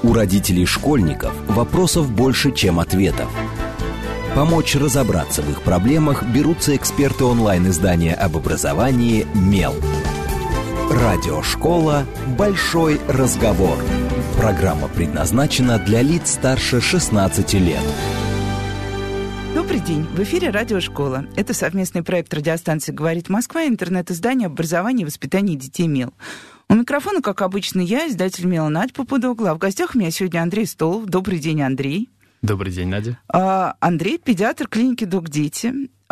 У родителей школьников вопросов больше, чем ответов. Помочь разобраться в их проблемах берутся эксперты онлайн-издания об образовании «Мел». Радиошкола «Большой разговор». Программа предназначена для лиц старше 16 лет. Добрый день. В эфире «Радиошкола». Это совместный проект радиостанции «Говорит Москва» и интернет-издание об образовании и воспитании детей «Мел». У микрофона, как обычно, я, издатель «Мела» Надя Попудогла. А в гостях у меня сегодня Андрей Столов. Добрый день, Андрей. Добрый день, Надя. Андрей – педиатр клиники «Док-Дети».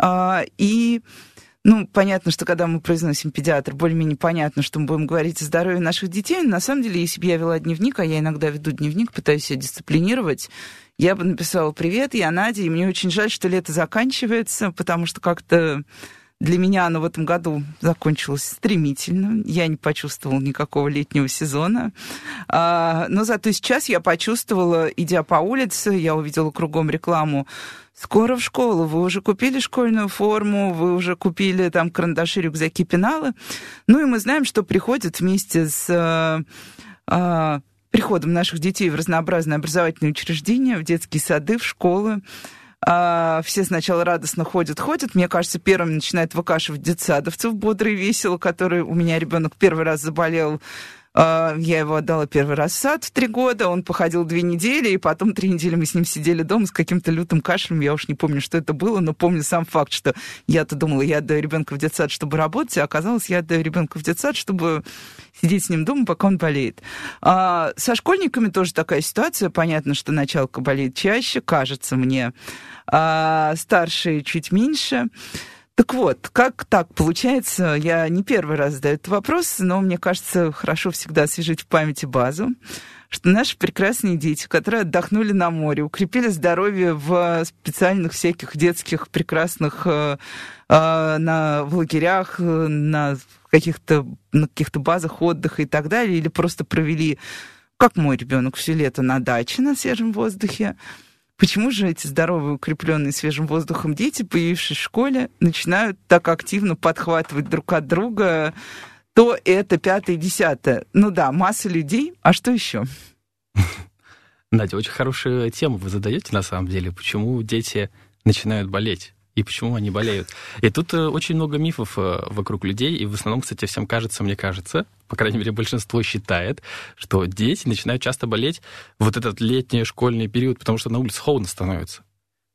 Понятно, что когда мы произносим педиатр, более-менее понятно, что мы будем говорить о здоровье наших детей. Но на самом деле, если бы я вела дневник, а я иногда веду дневник, пытаюсь себя дисциплинировать, я бы написала: «Привет, я Надя, и мне очень жаль, что лето заканчивается, потому что как-то для меня оно в этом году закончилось стремительно. Я не почувствовала никакого летнего сезона. Но зато сейчас я почувствовала, идя по улице, я увидела кругом рекламу: скоро в школу, вы уже купили школьную форму, вы уже купили там карандаши, рюкзаки, пеналы». Ну и мы знаем, что приходят вместе с приходом наших детей в разнообразные образовательные учреждения, в детские сады, в школы. Все сначала радостно ходят. Мне кажется, первым начинает выкашивать детсадовцев бодро и весело, который у меня ребенок первый раз заболел. Я его отдала первый раз в сад в 3 года, он походил 2 недели, и потом 3 недели мы с ним сидели дома с каким-то лютым кашлем. Я уж не помню, что это было, но помню сам факт, что я-то думала, я отдаю ребенка в детсад, чтобы работать, а оказалось, я отдаю ребенка в детсад, чтобы сидеть с ним дома, пока он болеет. Со школьниками тоже такая ситуация. Понятно, что началка болеет чаще, кажется мне, старшие чуть меньше. Так вот, как так получается? Я не первый раз задаю этот вопрос, но мне кажется, хорошо всегда освежить в памяти базу, что наши прекрасные дети, которые отдохнули на море, укрепили здоровье в специальных всяких детских прекрасных в лагерях, на каких-то базах отдыха и так далее, или просто провели, как мой ребенок, все лето на даче на свежем воздухе. Почему же эти здоровые, укрепленные свежим воздухом дети, появившись в школе, начинают так активно подхватывать друг от друга то это, 5-е, 10-е? Ну да, масса людей, а что еще? Надя, очень хорошую тему вы задаете, на самом деле. Почему дети начинают болеть? И почему они болеют? И тут очень много мифов вокруг людей, и в основном, кстати, всем мне кажется, по крайней мере, большинство считает, что дети начинают часто болеть в этот летний школьный период, потому что на улице холодно становится.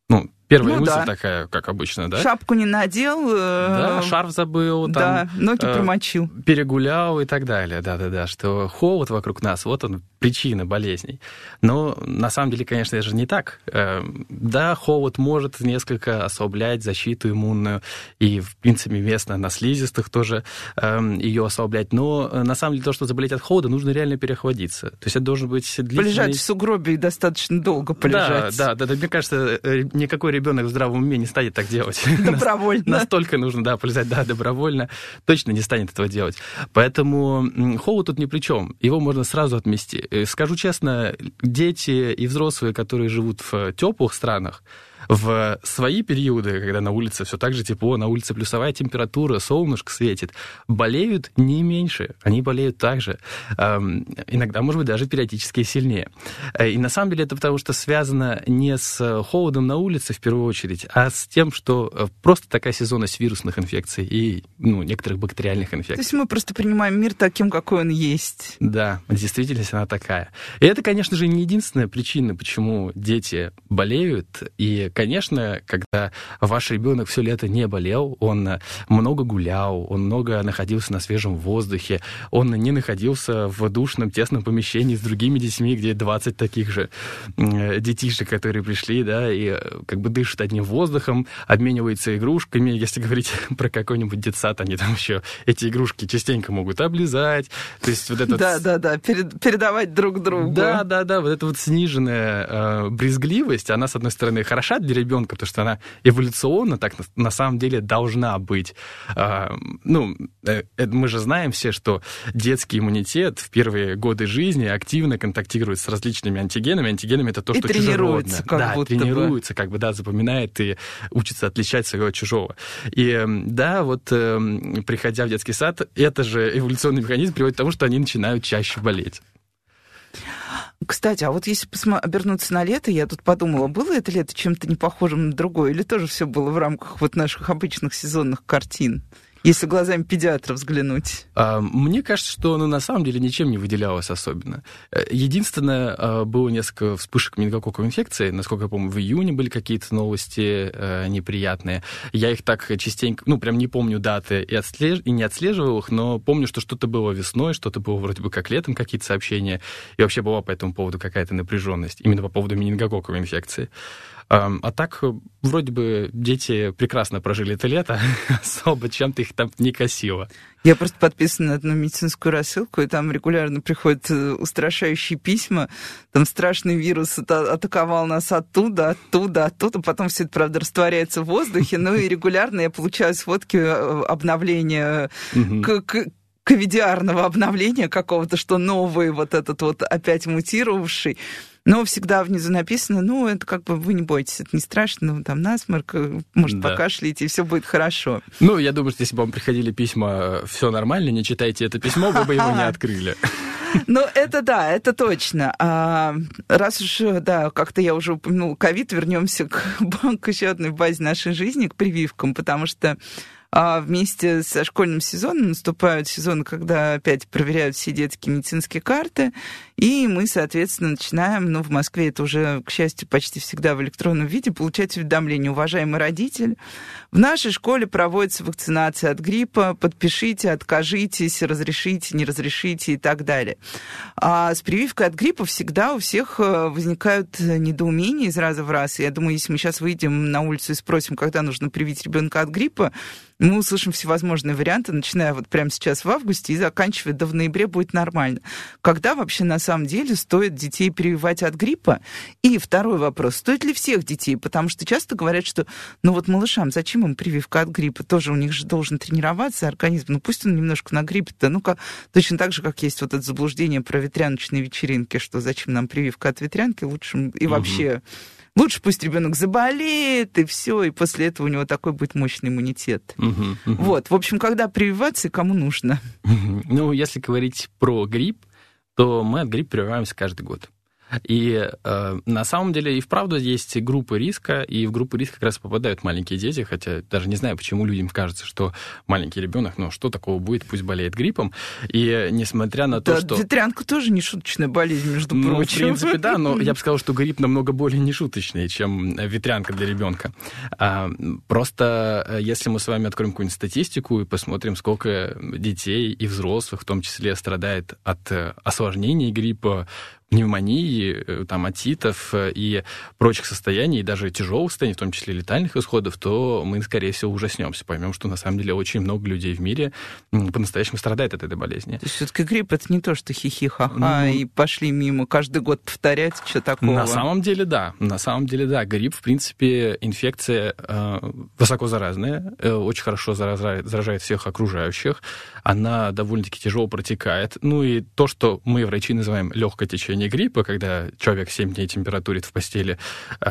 Первая мысль такая, как обычно, да? Шапку не надел. Да, шарф забыл. Да, ноги промочил. Перегулял и так далее. Да, что холод вокруг нас, вот он, причина болезней. Но на самом деле, конечно, это же не так. Да, холод может несколько ослаблять защиту иммунную, и, в принципе, местно на слизистых тоже ее ослаблять. Но на самом деле то, что заболеть от холода, нужно реально переохладиться. То есть это должен быть длительный... Полежать в сугробе и достаточно долго полежать. Да. Мне кажется, никакой ребенок в здравом уме не станет так делать. Добровольно. Настолько нужно, полезать, добровольно. Точно не станет этого делать. Поэтому холод тут ни при чем. Его можно сразу отмести. Скажу честно, дети и взрослые, которые живут в теплых странах, в свои периоды, когда на улице все так же тепло, на улице плюсовая температура, солнышко светит, болеют не меньше, они болеют так же. Иногда, может быть, даже периодически сильнее. И на самом деле это потому, что связано не с холодом на улице в первую очередь, а с тем, что просто такая сезонность вирусных инфекций и некоторых бактериальных инфекций. То есть мы просто принимаем мир таким, какой он есть. Да, действительность она такая. И это, конечно же, не единственная причина, почему дети болеют. И, конечно, когда ваш ребенок все лето не болел, он много гулял, он много находился на свежем воздухе, он не находился в душном, тесном помещении с другими детьми, где 20 таких же детишек, которые пришли, да, и как бы дышат одним воздухом, обмениваются игрушками. Если говорить про какой-нибудь детсад, они там еще эти игрушки частенько могут облизать. То есть вот это... Да, передавать друг другу. Да, вот эта вот сниженная брезгливость, она, с одной стороны, хороша для ребенка, потому что она эволюционно так на самом деле должна быть. Мы же знаем все, что детский иммунитет в первые годы жизни активно контактирует с различными антигенами. Антигенами — это то, что чужеродно. Тренируется, запоминает и учится отличать своего от чужого. И приходя в детский сад, это же эволюционный механизм приводит к тому, что они начинают чаще болеть. Кстати, а вот если обернуться на лето, я тут подумала, было это лето чем-то не похожим на другое, или тоже все было в рамках вот наших обычных сезонных картин? Если глазами педиатра взглянуть. Мне кажется, что оно на самом деле ничем не выделялось особенно. Единственное, было несколько вспышек менингококковой инфекции. Насколько я помню, в июне были какие-то новости неприятные. Я их так частенько, прям не помню даты и не отслеживал их, но помню, что что-то было весной, что-то было вроде бы как летом, какие-то сообщения. И вообще была по этому поводу какая-то напряженность, именно по поводу менингококковой инфекции. А так, вроде бы, дети прекрасно прожили это лето, особо чем-то их там не косило. Я просто подписана на одну медицинскую рассылку, и там регулярно приходят устрашающие письма. Там страшный вирус атаковал нас оттуда, потом все это, правда, растворяется в воздухе, и регулярно я получаю сводки обновления ковидиарного обновления какого-то, что новый вот этот вот опять мутировавший. Но всегда внизу написано, это как бы вы не бойтесь, это не страшно, там насморк, может, покашляете, и все будет хорошо. Я думаю, что если бы вам приходили письма «все нормально, не читайте это письмо», вы бы его не открыли. Это да, это точно. Раз уж, как-то я уже упомянула ковид, вернемся к еще одной базе нашей жизни, к прививкам, потому что вместе со школьным сезоном наступают сезоны, когда опять проверяют все детские медицинские карты, и мы, соответственно, начинаем, в Москве это уже, к счастью, почти всегда в электронном виде, получать уведомления. Уважаемый родитель, в нашей школе проводится вакцинация от гриппа, подпишите, откажитесь, разрешите, не разрешите и так далее. А с прививкой от гриппа всегда у всех возникают недоумения из раза в раз. Я думаю, если мы сейчас выйдем на улицу и спросим, когда нужно привить ребенка от гриппа, мы услышим всевозможные варианты, начиная вот прямо сейчас в августе и заканчивая в ноябре будет нормально. Когда вообще на самом деле стоит детей прививать от гриппа? И второй вопрос, стоит ли всех детей? Потому что часто говорят, что малышам, зачем им прививка от гриппа? Тоже у них же должен тренироваться организм. пусть он немножко нагриппет-то. Точно так же, как есть вот это заблуждение про ветряночные вечеринки, что зачем нам прививка от ветрянки, лучше и вообще... Лучше пусть ребенок заболеет, и все, и после этого у него такой будет мощный иммунитет. Вот, в общем, когда прививаться и кому нужно? Если говорить про грипп, то мы от гриппа прививаемся каждый год. И на самом деле и вправду есть группы риска, и в группы риска как раз попадают маленькие дети, хотя даже не знаю, почему людям кажется, что маленький ребенок, что такого будет, пусть болеет гриппом. И несмотря на то, что... Ветрянка тоже не шуточная болезнь, между прочим. В принципе, да, но я бы сказал, что грипп намного более нешуточный, чем ветрянка для ребенка. Просто если мы с вами откроем какую-нибудь статистику и посмотрим, сколько детей и взрослых в том числе страдает от осложнений гриппа, пневмонии, отитов и прочих состояний, и даже тяжелых состояний, в том числе летальных исходов, то мы, скорее всего, ужаснемся, поймем, что на самом деле очень много людей в мире по-настоящему страдает от этой болезни. То есть все-таки грипп — это не то, что хихи-ха-ха, и пошли мимо каждый год повторять, что такого. На самом деле, да. Грипп, в принципе, инфекция высоко заразная, очень хорошо заражает всех окружающих, она довольно-таки тяжело протекает. И то, что мы, врачи, называем легкое течение гриппа, когда человек 7 дней температурит в постели,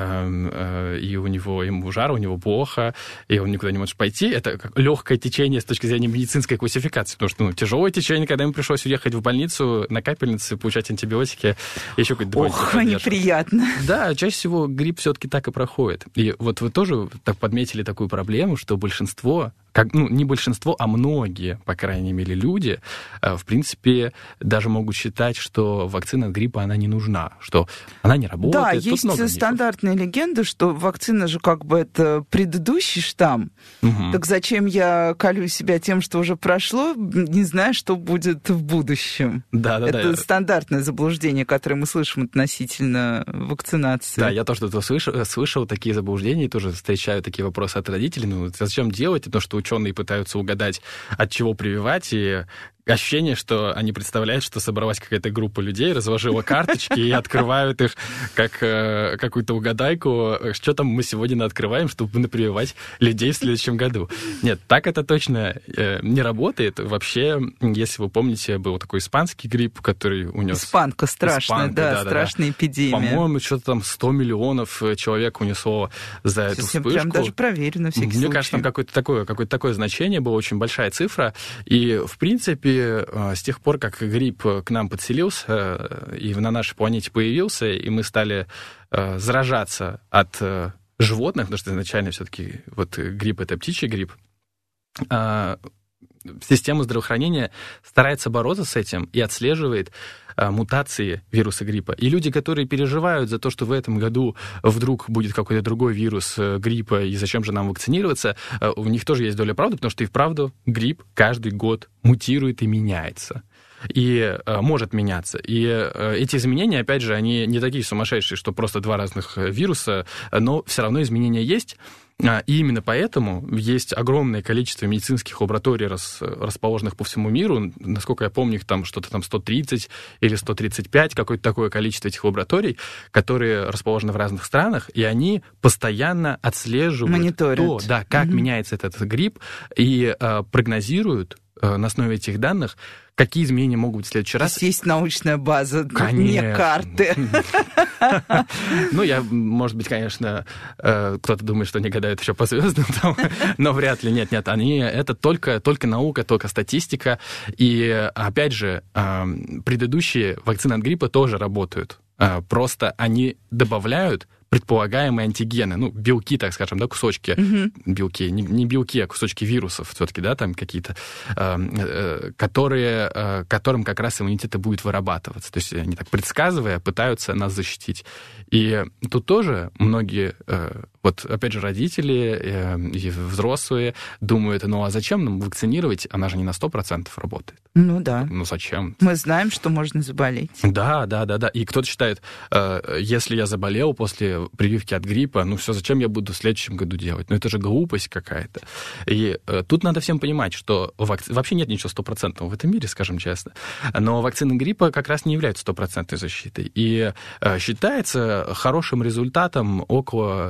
и ему жар, у него плохо, и он никуда не может пойти, это как легкое течение с точки зрения медицинской классификации, потому что тяжелое течение, когда ему пришлось уехать в больницу на капельнице, получать антибиотики, еще какой-то дополнительный поддержку. Неприятно. Да, чаще всего грипп все-таки так и проходит. И вот вы тоже так подметили такую проблему, что большинство, не большинство, а многие, по крайней мере, люди, в принципе, даже могут считать, что вакцина от гриппа, она не нужна, что она не работает. Да, есть стандартная легенда, что вакцина же это предыдущий штамм. Так зачем я колю себя тем, что уже прошло, не зная, что будет в будущем? Это стандартное заблуждение, которое мы слышим относительно вакцинации. Да, я тоже слышал такие заблуждения, тоже встречаю такие вопросы от родителей. Зачем делать? Потому что ученые пытаются угадать, от чего прививать, и ощущение, что они представляют, что собралась какая-то группа людей, разложила карточки и открывают их как какую-то угадайку, что там мы сегодня открываем, чтобы прививать людей в следующем году. Нет, так это точно не работает. Вообще, если вы помните, был такой испанский грипп, который унес... Испанка страшная, страшная эпидемия. По-моему, что-то там 100 миллионов человек унесло за эту вспышку. Прям даже проверю на всякий случай. Мне кажется, там какое-то такое значение было, очень большая цифра. И, в принципе, И с тех пор, как грипп к нам подселился и на нашей планете появился, и мы стали заражаться от животных, потому что изначально все-таки вот грипп — это птичий грипп, система здравоохранения старается бороться с этим и отслеживает мутации вируса гриппа. И люди, которые переживают за то, что в этом году вдруг будет какой-то другой вирус гриппа, и зачем же нам вакцинироваться, у них тоже есть доля правды, потому что и вправду грипп каждый год мутирует и меняется. И может меняться. И эти изменения, опять же, они не такие сумасшедшие, что просто два разных вируса, но все равно изменения есть. И именно поэтому есть огромное количество медицинских лабораторий, расположенных по всему миру. Насколько я помню, их там что-то там 130 или 135, какое-то такое количество этих лабораторий, которые расположены в разных странах, и они постоянно отслеживают мониторят. то, да, как меняется этот грипп, и прогнозируют на основе этих данных, какие изменения могут быть в следующий раз. Здесь есть научная база, конечно. Не карты. Ну, может быть, конечно, кто-то думает, что они гадают еще по звездам, но вряд ли. Нет, это только наука, только статистика. И, опять же, предыдущие вакцины от гриппа тоже работают. Просто они добавляют предполагаемые антигены, белки, так скажем, да, кусочки, белки, не белки, а кусочки вирусов все-таки, да, там какие-то, которым как раз иммунитет и будет вырабатываться. То есть они так предсказывая пытаются нас защитить. И тут тоже многие, вот опять же, родители и взрослые думают, а зачем нам вакцинировать? Она же не на 100% работает. Ну да. Ну зачем? Мы знаем, что можно заболеть. Да. И кто-то считает, если я заболел после прививки от гриппа, все, зачем я буду в следующем году делать? Это же глупость какая-то. И тут надо всем понимать, что вообще нет ничего стопроцентного в этом мире, скажем честно. Но вакцины гриппа как раз не являются стопроцентной защитой. И считается хорошим результатом около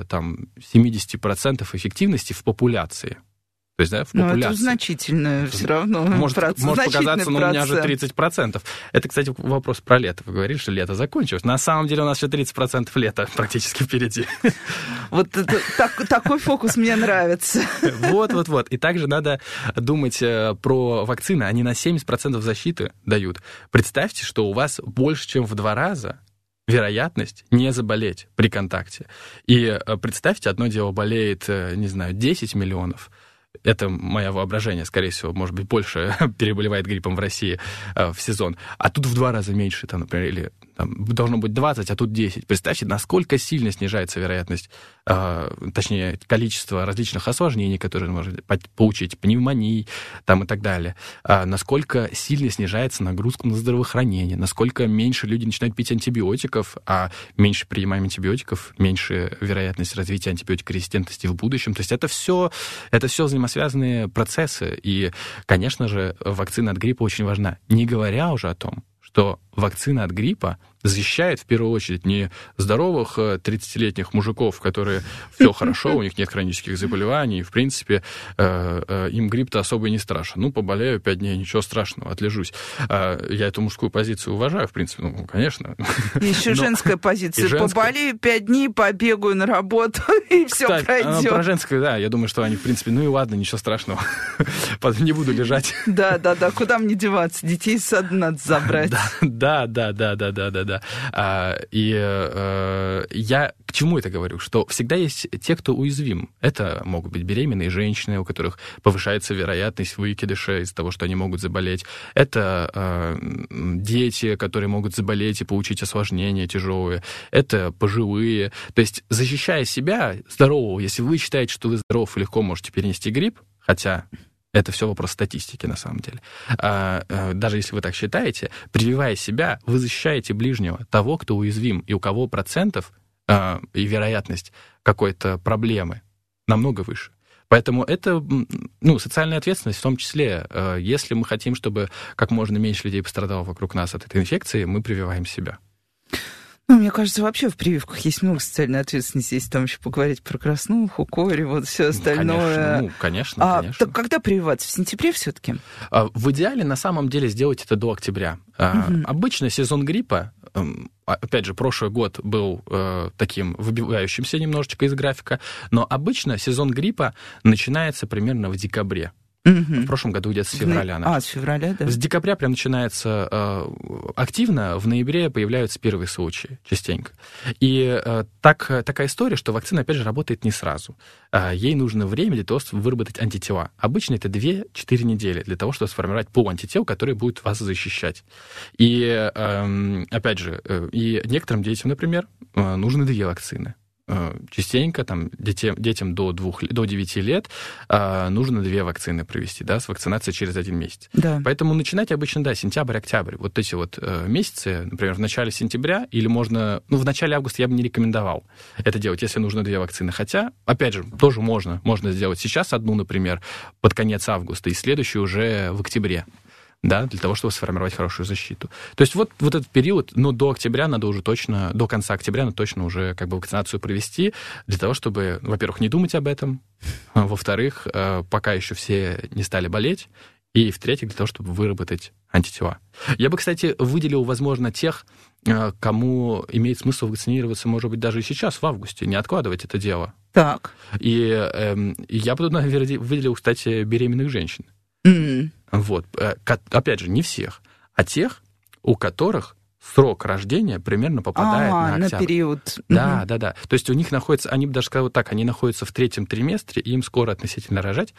70% эффективности в популяции. То есть, да, в популяции. Но это значительно все равно. Может показаться, но у меня же 30%. Это, кстати, вопрос про лето. Вы говорили, что лето закончилось. На самом деле у нас еще 30% лета практически впереди. Вот такой фокус мне нравится. Вот. И также надо думать про вакцины. Они на 70% защиты дают. Представьте, что у вас больше, чем в 2 раза вероятность не заболеть при контакте. И представьте, одно дело болеет, 10 миллионов. Это мое воображение, скорее всего, может быть, больше переболевает гриппом в России в сезон. А тут в 2 раза меньше, например, или должно быть 20, а тут 10. Представьте, насколько сильно снижается вероятность, точнее, количество различных осложнений, которые можно получить, пневмонии и так далее. Насколько сильно снижается нагрузка на здравоохранение, насколько меньше люди начинают пить антибиотиков, а меньше принимаем антибиотиков, меньше вероятность развития антибиотикорезистентности в будущем. То есть это все взаимосвязанные процессы. И, конечно же, вакцина от гриппа очень важна. Не говоря уже о том, что вакцина от гриппа защищает в первую очередь не здоровых 30-летних мужиков, которые все хорошо, у них нет хронических заболеваний, и, в принципе, им грипп-то особо и не страшен. Поболею 5 дней, ничего страшного, отлежусь. Я эту мужскую позицию уважаю, в принципе, конечно. Еще женская позиция. Поболею 5 дней, побегаю на работу, и все пройдет. Про женскую, да, я думаю, что они, в принципе, и ладно, ничего страшного. Не буду лежать. Да, куда мне деваться? Детей из сада надо забрать. Да. И я к чему это говорю? Что всегда есть те, кто уязвим. Это могут быть беременные женщины, у которых повышается вероятность выкидыша из-за того, что они могут заболеть. Это дети, которые могут заболеть и получить осложнения тяжелые. Это пожилые. То есть, защищая себя, здорового, если вы считаете, что вы здоров и легко можете перенести грипп, хотя это все вопрос статистики, на самом деле. Даже если вы так считаете, прививая себя, вы защищаете ближнего, того, кто уязвим, и у кого процентов и вероятность какой-то проблемы намного выше. Поэтому это социальная ответственность в том числе. Если мы хотим, чтобы как можно меньше людей пострадало вокруг нас от этой инфекции, мы прививаем себя. Мне кажется, вообще в прививках есть много социальной ответственности. Если там еще поговорить про краснуху, кори, все остальное. Конечно. Так когда прививаться? В сентябре все-таки? В идеале, на самом деле, сделать это до октября. Обычно сезон гриппа, опять же, прошлый год был таким выбивающимся немножечко из графика, но обычно сезон гриппа начинается примерно в декабре. В прошлом году где-то с февраля. С февраля, да. С декабря прям начинается активно, в ноябре появляются первые случаи частенько. И такая история, что вакцина, опять же, работает не сразу. Ей нужно время для того, чтобы выработать антитела. Обычно это 2-4 недели для того, чтобы сформировать пул антител, который будет вас защищать. И, опять же, и некоторым детям, например, нужны 2 вакцины. Частенько там, детям до 9 лет нужно 2 вакцины провести, да, с вакцинацией через 1 месяц. Да. Поэтому начинать обычно, да, сентябрь-октябрь. Вот эти вот месяцы, например, в начале сентября или можно... в начале августа я бы не рекомендовал это делать, если нужно 2 вакцины. Хотя, опять же, тоже можно сделать сейчас одну, например, под конец августа, и следующую уже в октябре. Да, для того, чтобы сформировать хорошую защиту. То есть вот этот период, до октября надо уже точно, до конца октября надо точно уже как бы вакцинацию провести, для того, чтобы, во-первых, не думать об этом, во-вторых, пока еще все не стали болеть, и, в-третьих, для того, чтобы выработать антитела. Я бы, кстати, выделил, возможно, тех, кому имеет смысл вакцинироваться, может быть, даже и сейчас, в августе, не откладывать это дело. Так. И я бы, наверное, выделил, кстати, беременных женщин. Вот. Опять же, не всех, а тех, у которых срок рождения примерно попадает на октябрь. На период. Да. То есть у них находится, они бы даже сказали так, они находятся в 3-м триместре, и им скоро относительно рожать.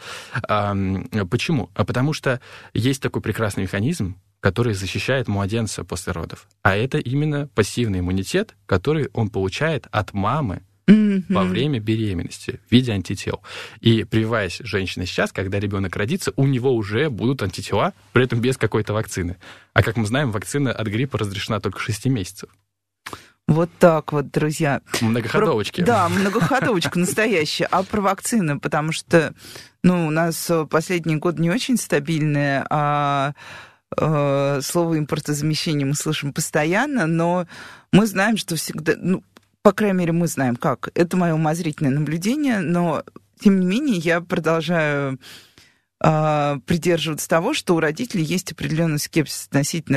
Почему? Потому что есть такой прекрасный механизм, который защищает младенца после родов. А это именно пассивный иммунитет, который он получает от мамы во время беременности в виде антител. И прививаясь женщине сейчас, когда ребенок родится, у него уже будут антитела, при этом без какой-то вакцины. А как мы знаем, вакцина от гриппа разрешена только 6 месяцев. Вот так вот, друзья. Многоходовочки. Да, многоходовочка настоящая. А про вакцины, потому что у нас последние годы не очень стабильные, а слово импортозамещение мы слышим постоянно, но мы знаем, что всегда... по крайней мере, мы знаем, как. Это мое умозрительное наблюдение, но, тем не менее, я продолжаю придерживаться того, что у родителей есть определенный скепсис относительно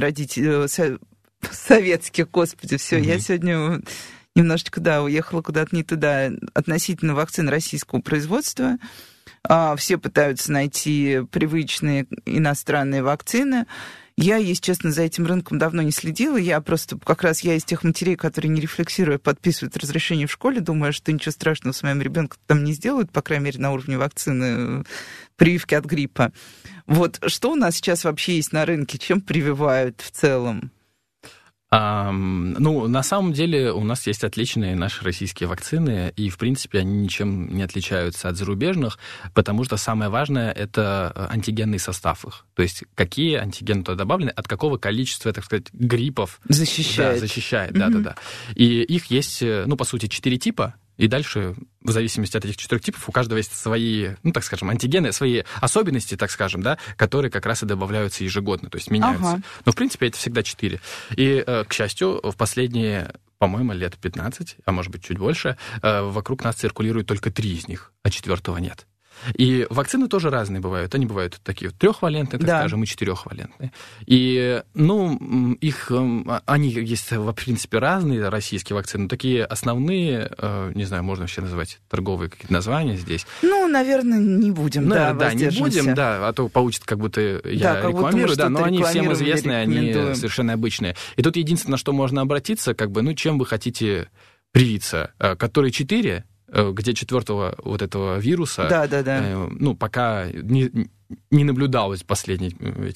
советских, господи, все, я сегодня немножечко, уехала куда-то не туда, относительно вакцин российского производства. Все пытаются найти привычные иностранные вакцины. Я, если честно, за этим рынком давно не следила. Я из тех матерей, которые, не рефлексируя, подписывают разрешение в школе, думая, что ничего страшного с моим ребенком там не сделают, по крайней мере, на уровне вакцины, прививки от гриппа. Вот что у нас сейчас вообще есть на рынке? Чем прививают в целом? На самом деле у нас есть отличные наши российские вакцины, и, в принципе, они ничем не отличаются от зарубежных, потому что самое важное — это антигенный состав их. То есть какие антигены туда добавлены, от какого количества, так сказать, гриппов... Защищает. Да, защищает, да. И их есть, по сути, 4 типа. И дальше, в зависимости от этих 4 типов, у каждого есть свои, так скажем, антигены, свои особенности, так скажем, да, которые как раз и добавляются ежегодно, то есть меняются. Ага. Но, в принципе, это всегда 4. И, к счастью, в последние, по-моему, лет 15, а может быть, чуть больше, вокруг нас циркулирует только 3 из них, а 4-го нет. И вакцины тоже разные бывают. Они бывают такие 3-валентные, так скажем, и 4-валентные. И, они есть, в принципе, разные российские вакцины, но такие основные, не знаю, можно вообще называть торговые какие-то названия здесь. Наверное, не будем, не будем, а то получится, как будто я рекламирую, но они всем известны, они совершенно обычные. И тут единственное, на что можно обратиться, чем вы хотите привиться, которые 4... где 4-го вот этого вируса, пока не наблюдалось последние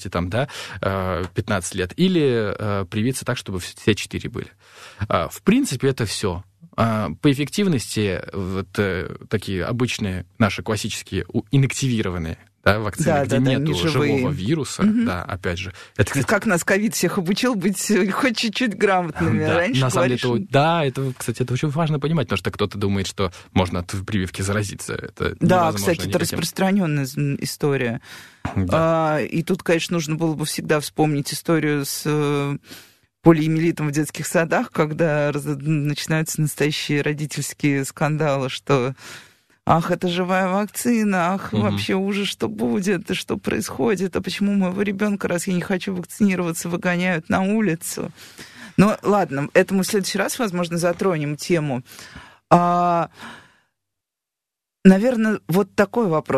15 лет, или привиться так, чтобы все 4 были. В принципе, это все. По эффективности такие обычные наши классические инактивированные вакцины, где нету живого вируса, опять же. Это, кстати, как нас ковид всех обучил быть хоть чуть-чуть грамотными. Раньше на самом деле, кстати, это очень важно понимать, потому что кто-то думает, что можно от прививки заразиться. Это кстати, это распространенная история. Да. И тут, конечно, нужно было бы всегда вспомнить историю с полиэмилитом в детских садах, когда начинаются настоящие родительские скандалы, что... Ах, это живая вакцина, вообще ужас, что будет, и что происходит, а почему моего ребенка, раз я не хочу вакцинироваться, выгоняют на улицу. Ладно, это мы в следующий раз, возможно, затронем тему. Наверное, вот такой вопрос.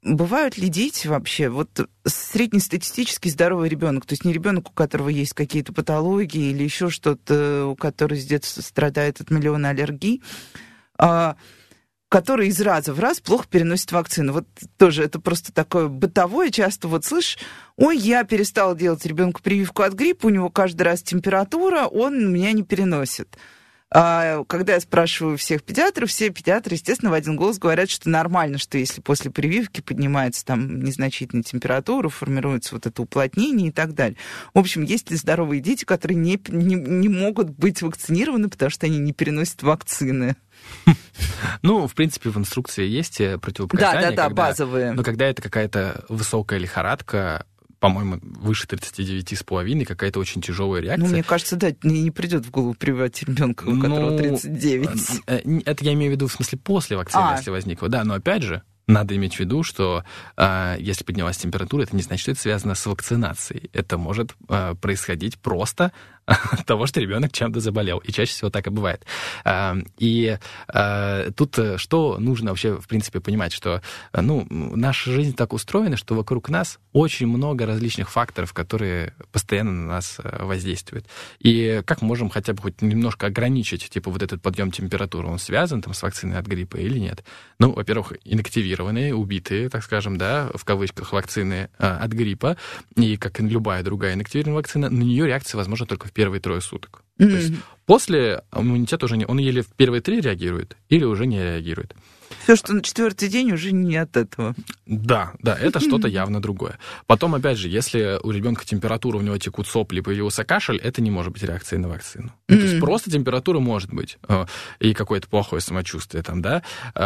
бывают ли дети вообще, вот среднестатистически здоровый ребенок, то есть не ребенок, у которого есть какие-то патологии или еще что-то, у которого с детства страдает от миллиона аллергий, который из раза в раз плохо переносит вакцину. Вот тоже это просто такое бытовое. Часто вот слышишь, ой, я перестала делать ребенку прививку от гриппа, у него каждый раз температура, он меня не переносит. А когда я спрашиваю всех педиатров, все педиатры, естественно, в один голос говорят, что нормально, что если после прививки поднимается там незначительная температура, формируется вот это уплотнение и так далее. В общем, есть ли здоровые дети, которые не могут быть вакцинированы, потому что они не переносят вакцины? Ну, в принципе, в инструкции есть противопоказания. Да, базовые. Но когда это какая-то высокая лихорадка, по-моему, выше 39,5, какая-то очень тяжелая реакция. Ну, мне кажется, да, не придет в голову прививать ребенка, у которого 39. Это я имею в виду в смысле после вакцины, если возникло. Да, но опять же, надо иметь в виду, что если поднялась температура, это не значит, что это связано с вакцинацией. Это может происходить просто от того, что ребенок чем-то заболел. И чаще всего так и бывает. И тут что нужно вообще, в принципе, понимать, что наша жизнь так устроена, что вокруг нас очень много различных факторов, которые постоянно на нас воздействуют. И как можем хотя бы хоть немножко ограничить, типа, вот этот подъем температуры, он связан там с вакциной от гриппа или нет? Ну, во-первых, инактивированные, убитые, так скажем, да, в кавычках, вакцины от гриппа, и как и любая другая инактивированная вакцина, на нее реакция возможна только в первые 3 суток. То есть после иммунитет уже он или в первые 3 реагирует, или уже не реагирует. Все, что на 4-й день, уже не от этого. Да, это что-то явно другое. Потом, опять же, если у ребенка температура, у него текут сопли, появился кашель, это не может быть реакцией на вакцину. То есть просто температура может быть, и какое-то плохое самочувствие там, да,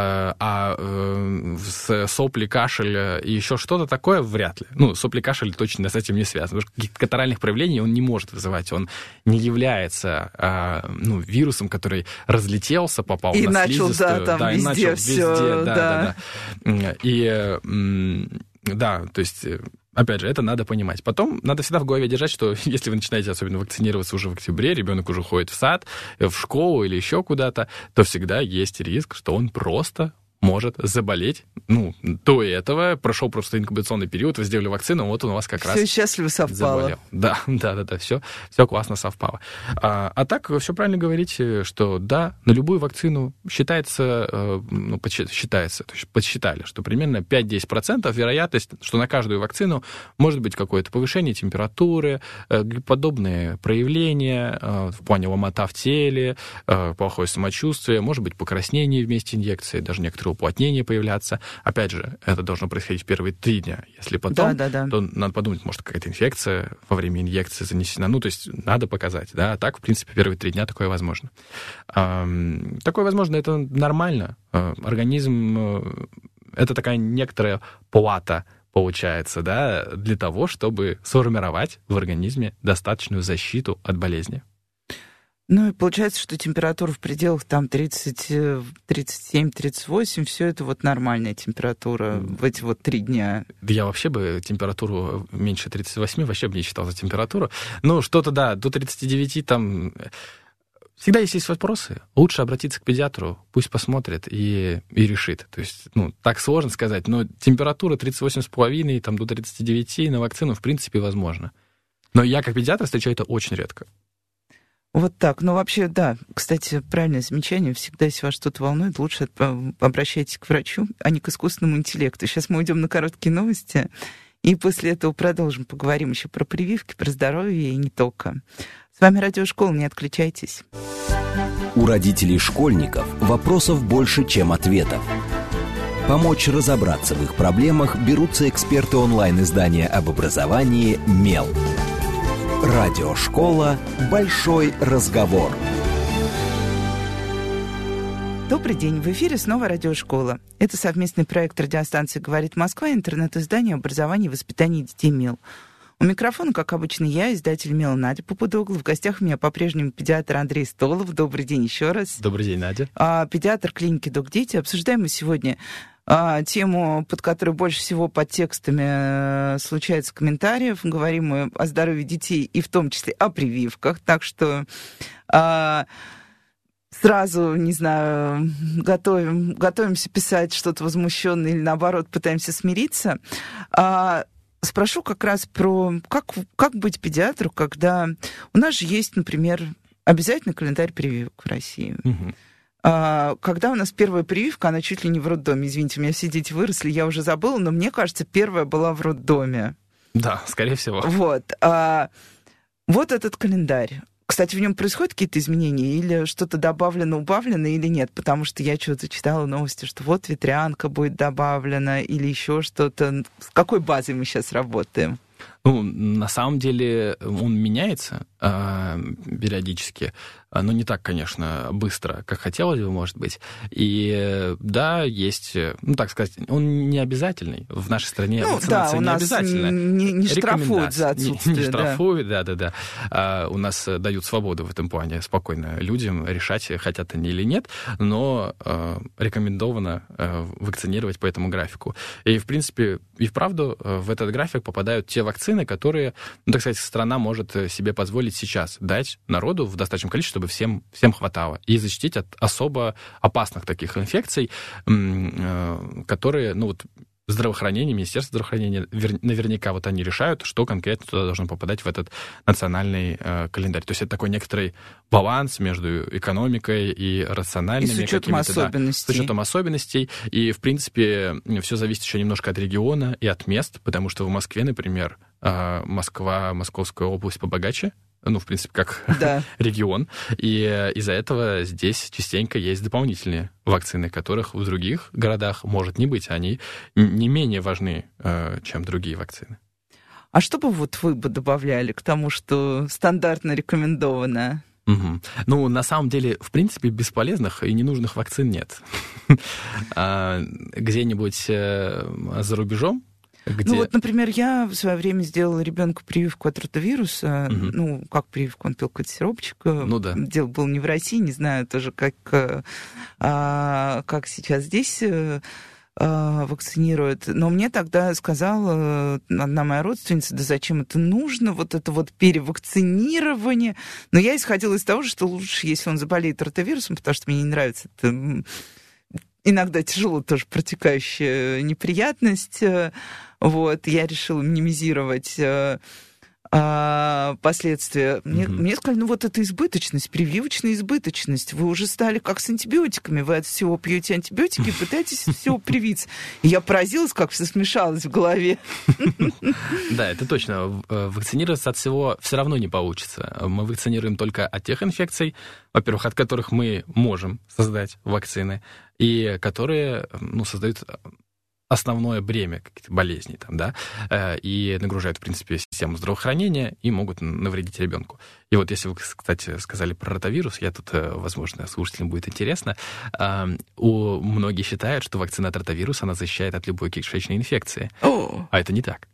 сопли, кашель и еще что-то такое вряд ли. Ну, сопли, кашель точно с этим не связан, потому что каких-то катаральных проявлений он не может вызывать, он не является вирусом, который разлетелся, попал и на слизистую. И начал везде все. Да. И да, то есть, опять же, это надо понимать. Потом надо всегда в голове держать, что если вы начинаете особенно вакцинироваться уже в октябре, ребенок уже ходит в сад, в школу или еще куда-то, то всегда есть риск, что он просто может заболеть. До этого прошел просто инкубационный период, вы сделали вакцину, вот он у вас как раз все счастливо совпало. Заболел. Да, все классно совпало. А так, все правильно говорите, что да, на любую вакцину считается, то есть подсчитали, что примерно 5-10% вероятность, что на каждую вакцину может быть какое-то повышение температуры, подобные проявления в плане ломота в теле, плохое самочувствие, может быть покраснение вместе инъекции, даже некоторые уплотнения появляться. Опять же, это должно происходить в первые 3 дня. Если потом, то надо подумать, может, какая-то инфекция во время инъекции занесена. То есть надо показать. Да? А так, в принципе, первые 3 дня такое возможно. Такое возможно, это нормально. Организм — это такая некоторая плата, получается, да, для того, чтобы сформировать в организме достаточную защиту от болезни. И получается, что температура в пределах там 30, 37, 38, все это вот нормальная температура в эти 3 дня. Да я вообще бы температуру меньше 38 вообще бы не считал за температуру. Что-то, да, до 39 там... Всегда есть вопросы. Лучше обратиться к педиатру, пусть посмотрит и решит. То есть, так сложно сказать, но температура 38,5 там, до 39 на вакцину в принципе возможно. Но я как педиатр встречаю это очень редко. Вот так. Вообще, да, кстати, правильное замечание. Всегда, если вас что-то волнует, лучше обращайтесь к врачу, а не к искусственному интеллекту. Сейчас мы уйдем на короткие новости, и после этого продолжим. Поговорим еще про прививки, про здоровье и не только. С вами Радиошкола, не отключайтесь. У родителей школьников вопросов больше, чем ответов. Помочь разобраться в их проблемах берутся эксперты онлайн-издания об образовании «Мел». Радиошкола «Большой разговор». Добрый день, в эфире снова Радиошкола. Это совместный проект радиостанции «Говорит Москва» и интернет-издание образования и воспитания детей «Мел». У микрофона, как обычно, я, издатель «Мела» Надя Попудогла. В гостях у меня по-прежнему педиатр Андрей Столов. Добрый день еще раз. Добрый день, Надя. Педиатр клиники «Док-Дети». Обсуждаем мы сегодня тему, под которой больше всего под текстами случается комментариев. Говорим мы о здоровье детей и в том числе о прививках. Так что сразу, не знаю, готовимся писать что-то возмущенное или, наоборот, пытаемся смириться. Спрошу как раз про как быть педиатру, когда у нас же есть, например, обязательно календарь прививок в России. Когда у нас первая прививка, она чуть ли не в роддоме. Извините, у меня все дети выросли, я уже забыла, но мне кажется, первая была в роддоме. Да, скорее всего. Вот. Вот этот календарь. Кстати, в нем происходят какие-то изменения? Или что-то добавлено, убавлено, или нет? Потому что я что-то читала новости, что вот ветрянка будет добавлена, или еще что-то. С какой базой мы сейчас работаем? Ну, на самом деле он меняется периодически, но не так, конечно, быстро, как хотелось бы, может быть. И да, есть, ну, так сказать, он не обязательный. В нашей стране вакцинация не обязательна. Не штрафуют за отсутствие. Не штрафуют, да. У нас дают свободу в этом плане спокойно людям решать, хотят они или нет, но рекомендовано вакцинировать по этому графику. И, в принципе, и вправду в этот график попадают те вакцины, которые, ну, так сказать, страна может себе позволить сейчас дать народу в достаточном количестве, чтобы всем хватало, и защитить от особо опасных таких инфекций, которые, ну вот, здравоохранение, Министерство здравоохранения, наверняка вот они решают, что конкретно туда должно попадать в этот национальный календарь. То есть это такой некоторый баланс между экономикой и рациональными и с учетом особенностей. С учетом особенностей. И, в принципе, все зависит еще немножко от региона и от мест, потому что в Москве, например, Московская область побогаче, ну, в принципе, как регион. И из-за этого здесь частенько есть дополнительные вакцины, которых в других городах может не быть. Они не менее важны, чем другие вакцины. А что бы вот вы бы добавляли к тому, что стандартно рекомендовано? Ну, на самом деле, в принципе, бесполезных и ненужных вакцин нет. Где-нибудь за рубежом, Ну вот, например, я в свое время сделала ребенку прививку от ротавируса. Ну, как прививку, он пил какой-то сиропчик. Ну да. Дело было не в России, не знаю тоже, как сейчас здесь вакцинируют. Но мне тогда сказала одна моя родственница, да зачем это нужно, вот это вот перевакцинирование. Но я исходила из того, что лучше, если он заболеет ротавирусом, потому что мне не нравится это иногда тяжело тоже протекающая неприятность. Вот, я решила минимизировать последствия. Мне сказали, ну вот это избыточность, прививочная избыточность. Вы уже стали как с антибиотиками. Вы от всего пьете антибиотики и пытаетесь от всего привиться. И я поразилась, как все смешалось в голове. Да, это точно. Вакцинироваться от всего все равно не получится. Мы вакцинируем только от тех инфекций, во-первых, от которых мы можем создать вакцины, и которые, ну, создают основное бремя каких-то болезней, там, да, и нагружают, в принципе, систему здравоохранения и могут навредить ребенку. И вот если вы, кстати, сказали про ротавирус, я тут, возможно, слушателям будет интересно, многие считают, что вакцина от ротавируса, она защищает от любой кишечной инфекции. А это не так.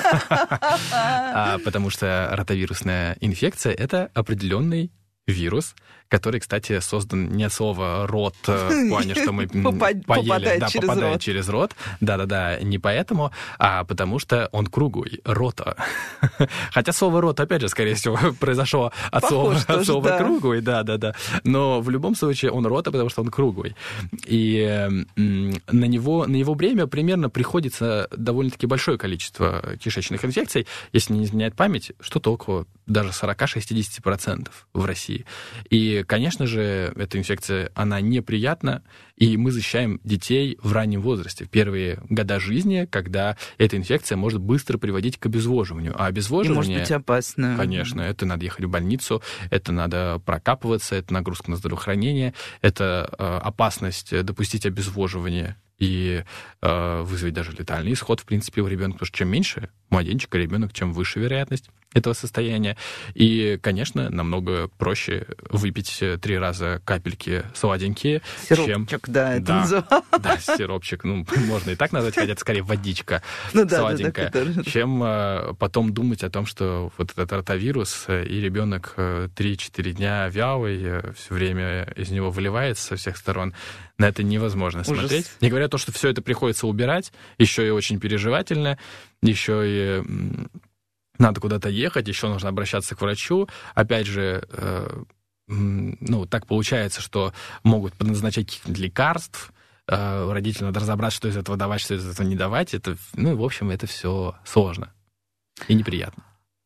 Потому что ротавирусная инфекция — это определенный вирус, который, кстати, создан не от слова «рот», в плане, что мы поели, попадает через рот. Да-да-да, не поэтому, а потому что он круглый, рота. Хотя слово «рот», опять же, скорее всего, произошло от слова «круглый», да-да-да. Но в любом случае он рота, потому что он круглый. И на его бремя примерно приходится довольно-таки большое количество кишечных инфекций. Если не изменяет память, что-то около даже 40-60% в России. И, конечно же, эта инфекция, она неприятна, и мы защищаем детей в раннем возрасте, в первые года жизни, когда эта инфекция может быстро приводить к обезвоживанию. А обезвоживание... И может быть опасно. Конечно, это надо ехать в больницу, это надо прокапываться, это нагрузка на здравоохранение, это опасность допустить обезвоживание и вызвать даже летальный исход, в принципе, у ребенка, потому что чем меньше младенчик и ребенок, чем выше вероятность этого состояния. И, конечно, намного проще выпить 3 раза капельки сладенькие, сиропчик, это называется. Да, сиропчик, можно и так назвать, хотя это скорее водичка сладенькая, чем потом думать о том, что вот этот ротавирус, и ребенок 3-4 дня вялый, все время из него выливается со всех сторон. На это невозможно смотреть. Не говоря то, что все это приходится убирать, еще и очень переживательно, еще и надо куда-то ехать, еще нужно обращаться к врачу. Опять же, так получается, что могут подназначать каких-нибудь лекарств, родителям надо разобраться, что из этого давать, что из этого не давать. Это, в общем, это все сложно и неприятно.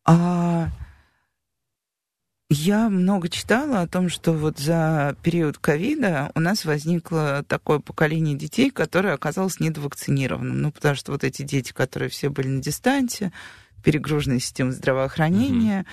Я много читала о том, что вот за период ковида у нас возникло такое поколение детей, которое оказалось недовакцинированным. Потому что вот эти дети, которые все были на дистанте, перегруженная система здравоохранения.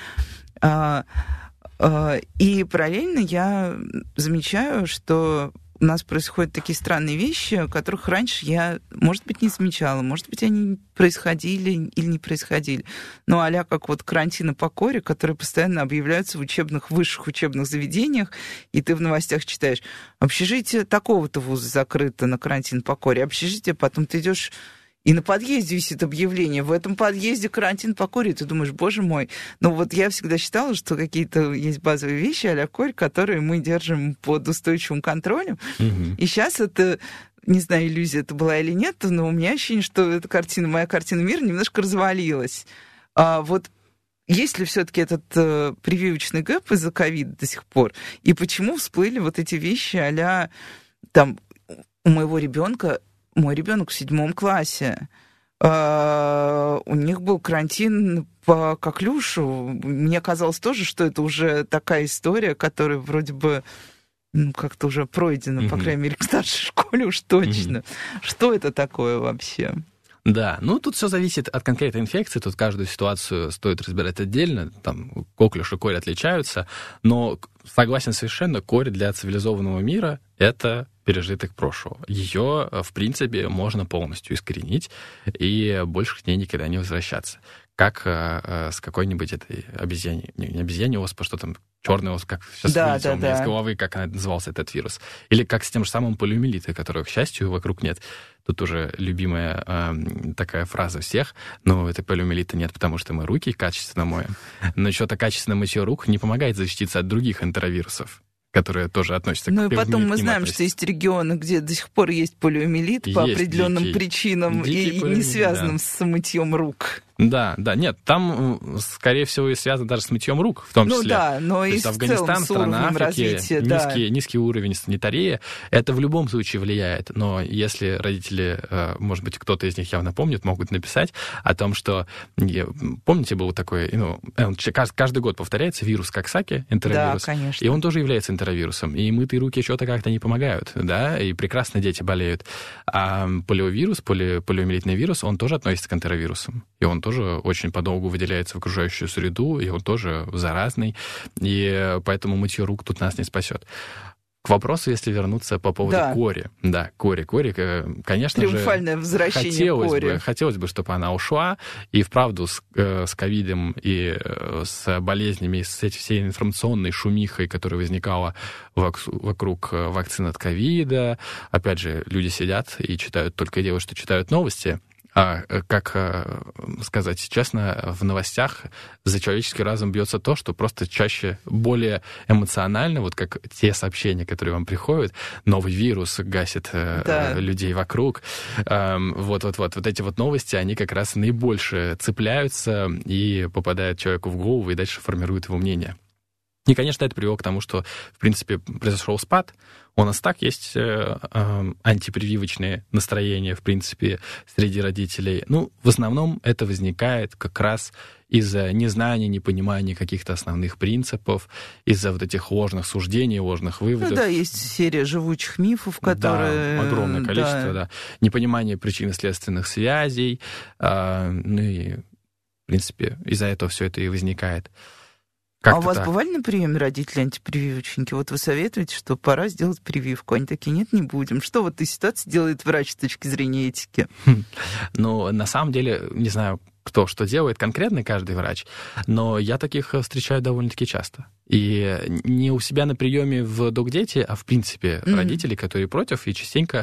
И параллельно я замечаю, что у нас происходят такие странные вещи, которых раньше я, может быть, не замечала. Может быть, они происходили или не происходили. Но а-ля как вот карантины по коре, которые постоянно объявляются в высших учебных заведениях, и ты в новостях читаешь: общежитие такого-то вуза закрыто на карантин по коре, общежитие, потом ты идешь, и на подъезде висит объявление: в этом подъезде карантин по коре. И ты думаешь: боже мой. Но вот я всегда считала, что какие-то есть базовые вещи а-ля корь, которые мы держим под устойчивым контролем. И сейчас это, не знаю, иллюзия это была или нет, но у меня ощущение, что эта моя картина мира немножко развалилась. Вот есть ли все-таки этот прививочный гэп из-за ковида до сих пор? И почему всплыли вот эти вещи а-ля там у моего ребенка? Мой ребенок в 7 классе. У них был карантин по коклюшу. Мне казалось тоже, что это уже такая история, которая вроде бы как-то уже пройдена, по крайней мере, к старшей школе уж точно. Что это такое вообще? Да, тут все зависит от конкретной инфекции, тут каждую ситуацию стоит разбирать отдельно, там коклюш и корь отличаются, но согласен совершенно, корь для цивилизованного мира — это пережиток прошлого. Ее, в принципе, можно полностью искоренить и больше к ней никогда не возвращаться. Как с какой-нибудь этой обезьяней, не обезьяней оспа, что там, черный оспа, как сейчас вылетел у меня из головы, как назывался этот вирус. Или как с тем же самым полиомиелитом, которого, к счастью, вокруг нет. Тут уже любимая такая фраза всех: но это полиомиелита нет, потому что мы руки качественно моем. Но что-то качественно мытье рук не помогает защититься от других энтеровирусов, которые тоже относятся к и потом мы знаем, что есть регионы, где до сих пор есть полиомиелит по определенным причинам и не связанным с мытьем рук. Да, нет, там, скорее всего, и связано даже с мытьем рук, в том числе. Но и Афганистан, страна Африки, низкий уровень санитарии, это в любом случае влияет. Но если родители, может быть, кто-то из них явно помнит, могут написать о том, что, помните, был такой, каждый год повторяется вирус Коксаки, энтеровирус. Да, конечно. И он тоже является энтеровирусом. И мытые руки что-то как-то не помогают, да, и прекрасно дети болеют. А полиовирус, полиомиелитный вирус, он тоже относится к энтеровирусам. И он тоже очень подолгу выделяется в окружающую среду, и он тоже заразный, и поэтому мытье рук тут нас не спасет. К вопросу, если вернуться по поводу кори. Да, кори, конечно же... Триумфальное возвращение кори. Хотелось бы, чтобы она ушла, и вправду с ковидом и с болезнями, с этой всей информационной шумихой, которая возникала вокруг вакцин от ковида. Опять же, люди сидят и читают, только делают, что читают новости. Как сказать честно, в новостях за человеческий разум бьется то, что просто чаще более эмоционально, вот как те сообщения, которые вам приходят: новый вирус гасит людей вокруг. Вот эти вот новости, они как раз наибольше цепляются и попадают человеку в голову и дальше формируют его мнение. И, конечно, это привело к тому, что, в принципе, произошел спад. У нас так есть антипрививочные настроения, в принципе, среди родителей. В основном это возникает как раз из-за незнания, непонимания каких-то основных принципов, из-за вот этих ложных ссуждений, ложных выводов. Есть серия живучих мифов, которые... Да, огромное количество, непонимание причинно-следственных связей. И, в принципе, из-за этого все это и возникает. Как-то у вас бывали на приеме родители-антипрививочники? Вот вы советуете, что пора сделать прививку. Они такие: нет, не будем. Что в этой ситуации делает врач с точки зрения этики? На самом деле, не знаю, кто что делает конкретно, каждый врач, но я таких встречаю довольно-таки часто. И не у себя на приеме в Док-Дети, а в принципе родители, которые против, и частенько,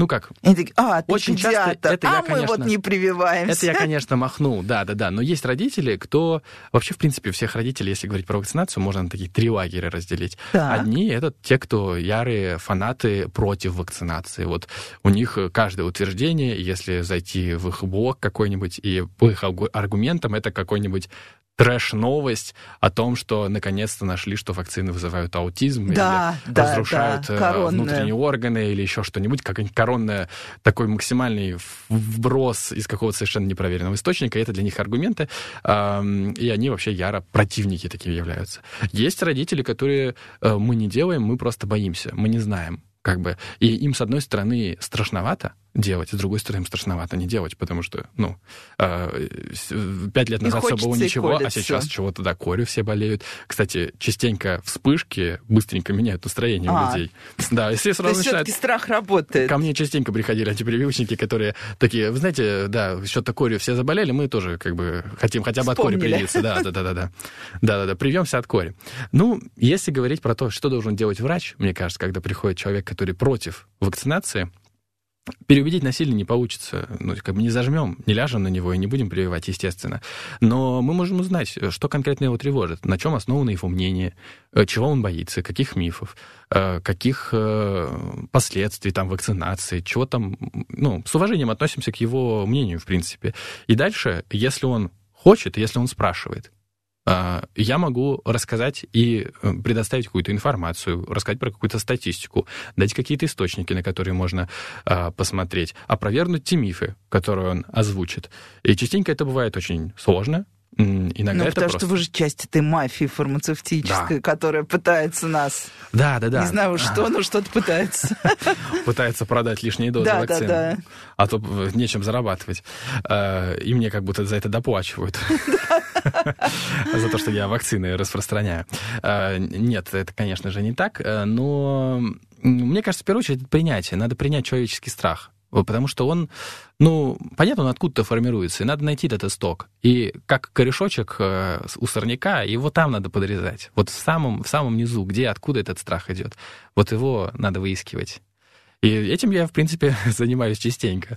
очень часто это я, конечно, мы не прививаемся. Это я, конечно, махнул, да. Но есть родители, кто... Вообще, в принципе, всех родителей, если говорить про вакцинацию, можно на такие 3 лагеря разделить. Да. Одни — это те, кто ярые фанаты против вакцинации. Вот у них каждое утверждение, если зайти в их блог какой-нибудь, и по их аргументам это какой-нибудь трэш-новость о том, что наконец-то нашли, что вакцины вызывают аутизм, или разрушают внутренние органы, или еще что-нибудь, какой-нибудь коронный такой максимальный вброс из какого-то совершенно непроверенного источника. Это для них аргументы, и они вообще яро противники такие являются. Есть родители, которые мы не делаем, мы просто боимся, мы не знаем. И им, с одной стороны, страшновато делать, с другой стороны, им страшновато не делать, потому что, 5 лет назад все было ничего, а сейчас чего-то, корью все болеют. Кстати, частенько вспышки быстренько меняют настроение у людей. Да, если сразу то есть все-таки страх работает. Ко мне частенько приходили антипрививочники, которые такие, вы знаете, что-то корью все заболели, мы тоже хотим хотя бы от кори привиться. Да, привьемся от кори. Если говорить про то, что должен делать врач, мне кажется, когда приходит человек, который против вакцинации, переубедить насильно не получится. Не зажмем, не ляжем на него и не будем прививать, естественно. Но мы можем узнать, что конкретно его тревожит, на чем основано его мнение, чего он боится, каких мифов, каких последствий вакцинации, чего там... с уважением относимся к его мнению, в принципе. И дальше, если он хочет, если он спрашивает, я могу рассказать и предоставить какую-то информацию, рассказать про какую-то статистику, дать какие-то источники, на которые можно посмотреть, опровергнуть те мифы, которые он озвучит. И частенько это бывает очень сложно. Иногда это потому что вы же часть этой мафии фармацевтической, которая пытается нас... Да. Не знаю, что, но что-то пытается. Пытается продать лишние дозы вакцины. Да. А то нечем зарабатывать. И мне как будто за это доплачивают. За то, что я вакцины распространяю. Нет, это, конечно же, не так. Но мне кажется, в первую очередь, это принятие. Надо принять человеческий страх. Потому что он, понятно, он откуда-то формируется, и надо найти этот исток. И как корешочек у сорняка, его там надо подрезать. Вот в самом низу, откуда этот страх идет. Вот его надо выискивать. И этим я, в принципе, занимаюсь частенько.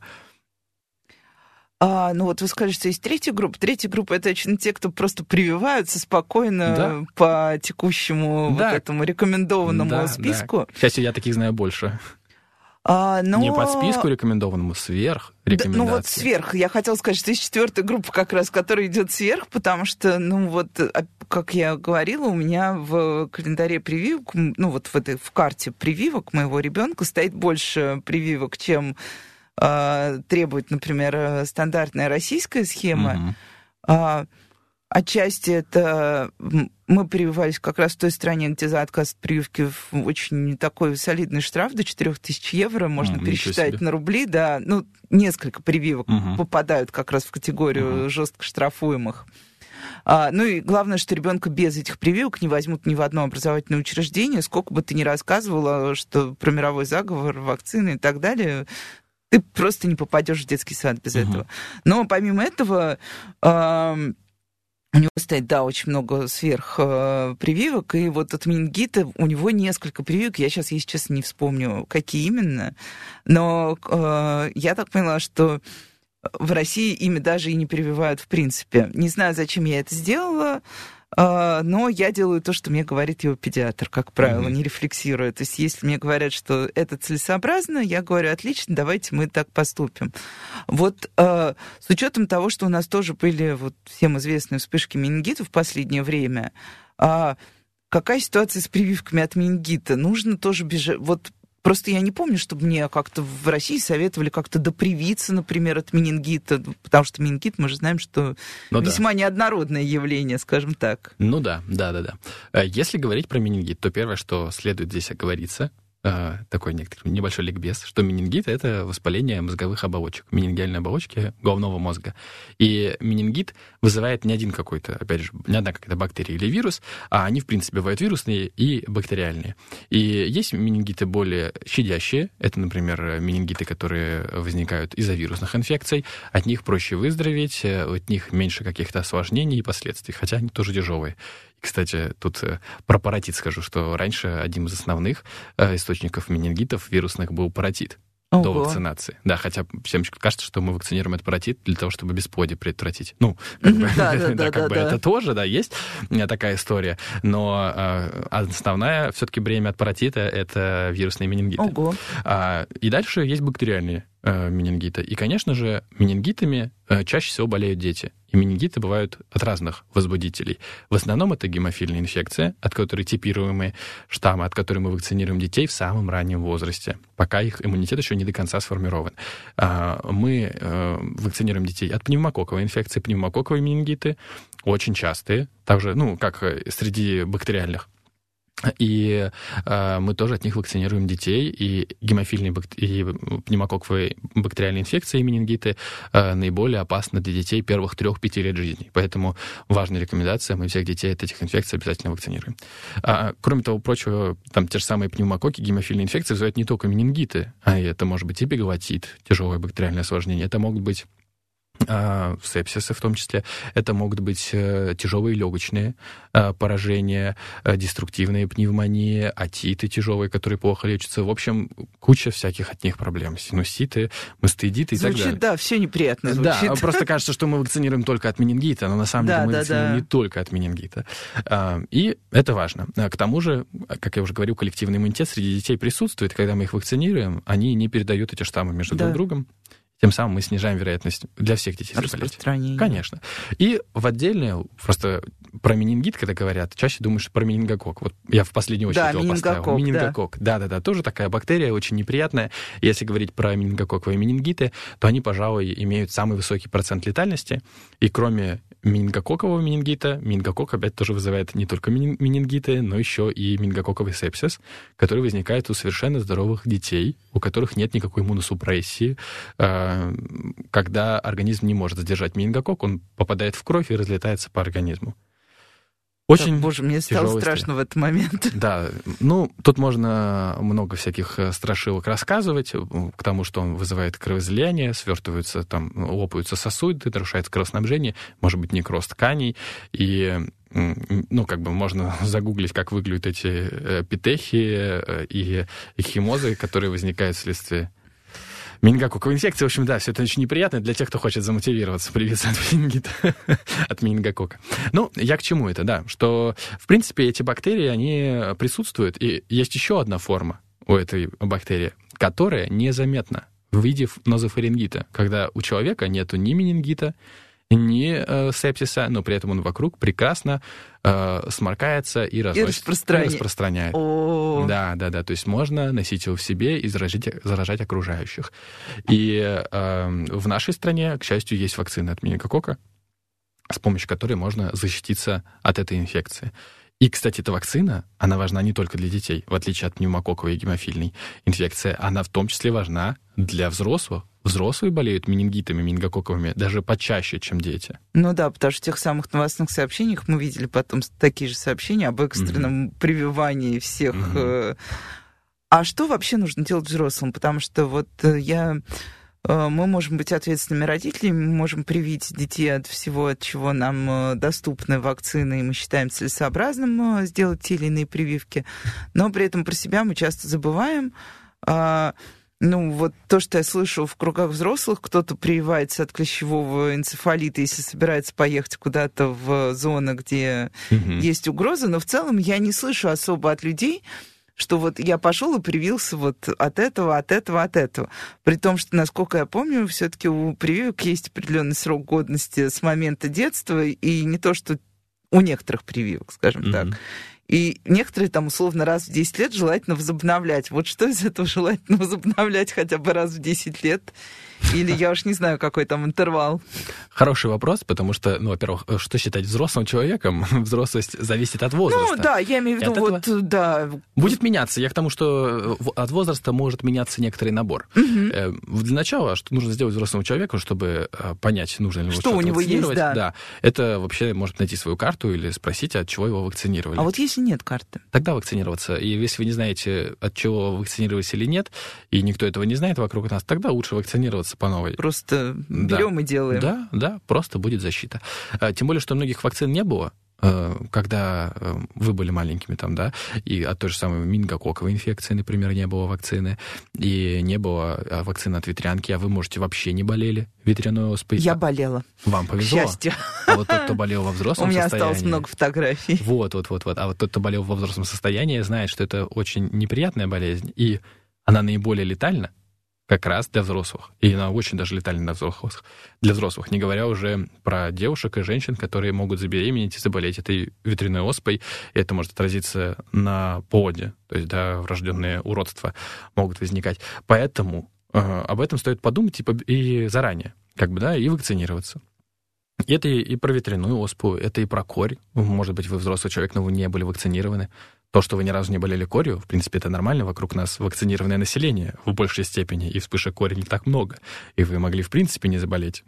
Вы сказали, что есть третья группа. Третья группа — это те, кто просто прививаются спокойно по текущему этому рекомендованному списку. Да. К счастью, я таких знаю больше. Не под списку рекомендованному, сверх рекомендации. Сверх. Я хотела сказать, что есть четвертая группа как раз, которая идет сверх, потому что, как я говорила, у меня в календаре прививок, в карте прививок моего ребенка стоит больше прививок, чем требует, например, стандартная российская схема. Отчасти это мы прививались как раз в той стране, где за отказ от прививки очень такой солидный штраф до 4000 евро, можно пересчитать на рубли, несколько прививок попадают как раз в категорию жестко штрафуемых. И главное, что ребенка без этих прививок не возьмут ни в одно образовательное учреждение, сколько бы ты ни рассказывала, что про мировой заговор, вакцины и так далее, ты просто не попадешь в детский сад без этого. Но помимо этого... У него стоит, очень много сверхпрививок, и от менингита у него несколько прививок. Я сейчас, если честно, не вспомню, какие именно. Но я так поняла, что в России ими даже и не прививают в принципе. Не знаю, зачем я это сделала, но я делаю то, что мне говорит его педиатр, как правило, не рефлексируя. То есть если мне говорят, что это целесообразно, я говорю, отлично, давайте мы так поступим. С учетом того, что у нас тоже были всем известные вспышки менингита в последнее время, какая ситуация с прививками от менингита? Нужно тоже бежать... Просто я не помню, чтобы мне как-то в России советовали как-то допривиться, например, от менингита, потому что менингит, мы же знаем, что весьма неоднородное явление, скажем так. Да. Если говорить про менингит, то первое, что следует здесь оговориться, такой небольшой ликбез, что менингит — это воспаление мозговых оболочек, менингиальной оболочки головного мозга. И менингит вызывает не одна какая-то бактерия или вирус, а они, в принципе, бывают вирусные и бактериальные. И есть менингиты более щадящие. Это, например, менингиты, которые возникают из-за вирусных инфекций. От них проще выздороветь, от них меньше каких-то осложнений и последствий, хотя они тоже тяжелые. Кстати, тут про паротит скажу, что раньше одним из основных источников менингитов вирусных был паротит до вакцинации. Да, хотя всем кажется, что мы вакцинируем от паротит для того, чтобы бесплодие предотвратить. Это тоже, есть такая история. Но основное все-таки бремя от паротита — это вирусный менингит. И дальше есть бактериальные менингита. И, конечно же, менингитами чаще всего болеют дети. И менингиты бывают от разных возбудителей. В основном это гемофильная инфекция, от которой типируемые штаммы, от которой мы вакцинируем детей в самом раннем возрасте, пока их иммунитет еще не до конца сформирован. Мы вакцинируем детей от пневмококковой инфекции. Пневмококковые менингиты очень частые, также, как среди бактериальных. И мы тоже от них вакцинируем детей, и гемофильные и пневмококковые бактериальные инфекции и менингиты наиболее опасны для детей первых 3-5 лет жизни. Поэтому важная рекомендация, мы всех детей от этих инфекций обязательно вакцинируем. Кроме того прочего, там те же самые пневмококки, гемофильные инфекции вызывают не только менингиты, а это может быть и эпиглотит, тяжелое бактериальное осложнение, это могут быть сепсисы в том числе, это могут быть тяжелые легочные поражения, деструктивные пневмонии, отиты тяжелые, которые плохо лечатся. В общем, куча всяких от них проблем. Синуситы, мастеидиты и так далее. Звучит, да, все неприятно звучит. Да, просто кажется, что мы вакцинируем только от менингита, но на самом деле мы вакцинируем не только от менингита. И это важно. К тому же, как я уже говорил, коллективный иммунитет среди детей присутствует. Когда мы их вакцинируем, они не передают эти штаммы между друг другом. Тем самым мы снижаем вероятность для всех детей заболеть. Конечно. И в отдельное, просто про менингит, когда говорят, чаще думаешь про менингококк. Вот я в последнюю очередь его поставил. Менингококк. Да. Тоже такая бактерия, очень неприятная. Если говорить про менингококковые менингиты, то они, пожалуй, имеют самый высокий процент летальности. И кроме менингококкового менингита, менингококк опять тоже вызывает не только менингиты, но еще и менингококковый сепсис, который возникает у совершенно здоровых детей, у которых нет никакой иммуносупрессии. Когда организм не может задержать менингококк, он попадает в кровь и разлетается по организму. Очень так, боже, мне стало страшно в этот момент. Да, тут можно много всяких страшилок рассказывать, к тому, что он вызывает кровоизлияние, свертываются, лопаются сосуды, нарушается кровоснабжение, может быть, некроз тканей, и можно загуглить, как выглядят эти петехи и химозы, которые возникают вследствие менингококковой инфекции. В общем, да, все это очень неприятно для тех, кто хочет замотивироваться привиться от менингита, от менингококка. Я к чему это, да, что, в принципе, эти бактерии, они присутствуют, и есть еще одна форма у этой бактерии, которая незаметна в виде нозофарингита, когда у человека нету ни менингита, ни сепсиса, но при этом он вокруг прекрасно сморкается и распространяет. Да. То есть можно носить его в себе и заражать окружающих. И в нашей стране, к счастью, есть вакцина от менингококка, с помощью которой можно защититься от этой инфекции. И, кстати, эта вакцина, она важна не только для детей, в отличие от пневмококковой и гемофильной инфекции, она в том числе важна для взрослых. Взрослые болеют менингитами, менингококковыми даже почаще, чем дети. Потому что в тех самых новостных сообщениях мы видели потом такие же сообщения об экстренном прививании всех. А что вообще нужно делать взрослым? Потому что мы можем быть ответственными родителями, мы можем привить детей от всего, от чего нам доступны вакцины, и мы считаем целесообразным сделать те или иные прививки, но при этом про себя мы часто забываем. То, что я слышу в кругах взрослых, кто-то прививается от клещевого энцефалита, если собирается поехать куда-то в зону, где есть угроза, но в целом я не слышу особо от людей, что я пошел и привился от этого. При том, что, насколько я помню, все-таки у прививок есть определенный срок годности с момента детства, и не то, что у некоторых прививок, скажем так. И некоторые условно раз в 10 лет желательно возобновлять. Что из этого желательно возобновлять хотя бы раз в 10 лет? Или я уж не знаю, какой там интервал. Хороший вопрос, потому что, во-первых, что считать взрослым человеком? Взрослость зависит от возраста. Я имею в виду, Будет меняться. Я к тому, что от возраста может меняться некоторый набор. Для начала, что нужно сделать взрослому человеку, чтобы понять, нужно ли его что-то у него есть, да. Это вообще может найти свою карту или спросить, от чего его вакцинировали. А если нет карты? Тогда вакцинироваться. И если вы не знаете, от чего вакцинировались или нет, и никто этого не знает вокруг нас, тогда лучше вакцинироваться по новой. Просто берем и делаем. Да, просто будет защита. Тем более, что многих вакцин не было, когда вы были маленькими и от той же самой менингококковой инфекции, например, не было вакцины, и не было вакцины от ветрянки, а вы, вообще не болели ветряной оспой. Я болела. Вам повезло. К счастью. А вот тот, кто болел во взрослом состоянии... У меня осталось много фотографий. Вот. А вот тот, кто болел во взрослом состоянии, знает, что это очень неприятная болезнь, и она наиболее летальна, как раз для взрослых. И она очень даже летальна для взрослых. Не говоря уже про девушек и женщин, которые могут забеременеть и заболеть этой ветряной оспой. И это может отразиться на плоде. То есть, да, врожденные уродства могут возникать. Поэтому об этом стоит подумать и заранее, и вакцинироваться. Это и про ветряную оспу, это и про корь. Может быть, вы взрослый человек, но вы не были вакцинированы. То, что вы ни разу не болели корью, в принципе, это нормально. Вокруг нас вакцинированное население в большей степени, и вспышек кори не так много. И вы могли, в принципе, не заболеть.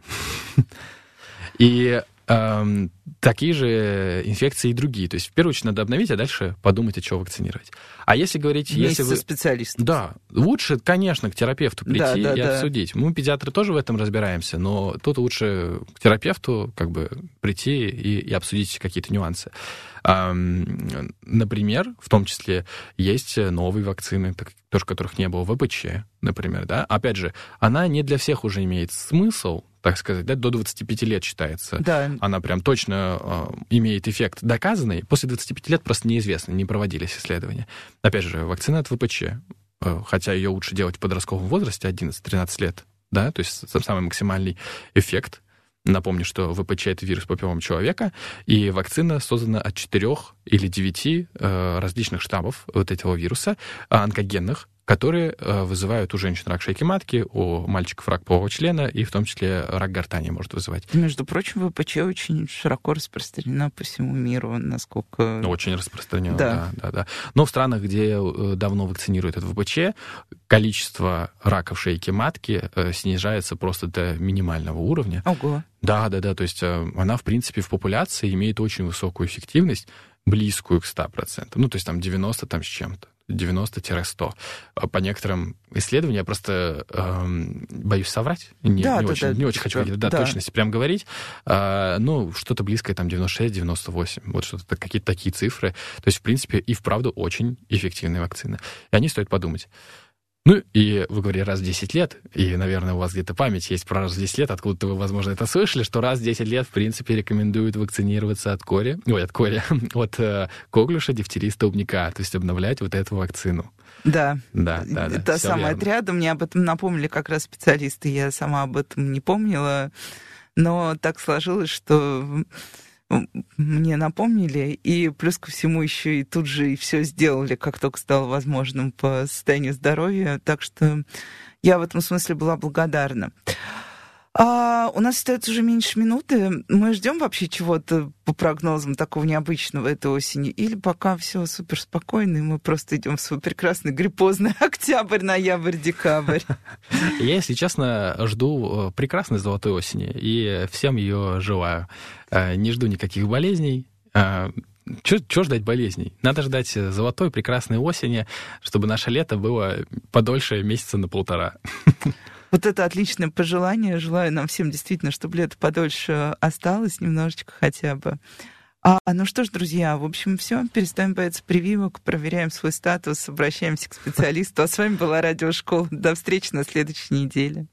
И такие же инфекции и другие. То есть, в первую очередь, надо обновить, а дальше подумать, от чего вакцинировать. А если говорить... Вместе со специалистом. Да. Лучше, конечно, к терапевту прийти и обсудить. Мы, педиатры, тоже в этом разбираемся, но тут лучше к терапевту прийти и обсудить какие-то нюансы. Например, в том числе, есть новые вакцины, тоже которых не было, ВПЧ, например. Да? Опять же, она не для всех уже имеет смысл, так сказать, да, до 25 лет считается. Да. Она прям точно имеет эффект доказанный. После 25 лет просто неизвестно, не проводились исследования. Опять же, вакцина от ВПЧ, хотя ее лучше делать в подростковом возрасте, 11-13 лет, да, то есть самый максимальный эффект. Напомню, что ВПЧ — это вирус папиллома человека, и вакцина создана от 4 или 9 различных штаммов этого вируса, онкогенных, которые вызывают у женщин рак шейки матки, у мальчиков рак полового члена, и в том числе рак гортани может вызывать. Между прочим, ВПЧ очень широко распространена по всему миру, насколько... Очень распространена, да. Но в странах, где давно вакцинируют от ВПЧ, количество раков шейки матки снижается просто до минимального уровня. Ого. Да, то есть она, в принципе, в популяции имеет очень высокую эффективность, близкую к 100%. Ну, то есть там 90 с чем-то. 90-100. По некоторым исследованиям, я просто боюсь соврать, не очень хочу какие-то точности прям говорить, что-то близкое, там, 96-98, вот что-то, какие-то такие цифры. То есть, в принципе, и вправду очень эффективные вакцины. И о них стоит подумать. Ну, и вы говорили раз в 10 лет, и, наверное, у вас где-то память есть про раз в 10 лет, откуда-то вы, возможно, это слышали, что раз в 10 лет, в принципе, рекомендуют вакцинироваться от коклюша, дифтерии, столбняка, то есть обновлять вот эту вакцину. Да. Это самое отряда, мне об этом напомнили как раз специалисты, я сама об этом не помнила, но так сложилось, что... мне напомнили, и плюс ко всему еще и тут же и все сделали, как только стало возможным по состоянию здоровья, так что я в этом смысле была благодарна. У нас остается уже меньше минуты. Мы ждем вообще чего-то по прогнозам такого необычного этой осени? Или пока все супер спокойно, и мы просто идем в свой прекрасный гриппозный октябрь, ноябрь, декабрь? Я, если честно, жду прекрасной золотой осени, и всем ее желаю. Не жду никаких болезней. Чего ждать болезней? Надо ждать золотой, прекрасной осени, чтобы наше лето было подольше месяца на 1,5. Вот это отличное пожелание. Желаю нам всем действительно, чтобы лето подольше осталось, немножечко хотя бы. Ну что ж, друзья, в общем, все. Перестаем бояться прививок, проверяем свой статус, обращаемся к специалисту. А с вами была Радиошкола. До встречи на следующей неделе.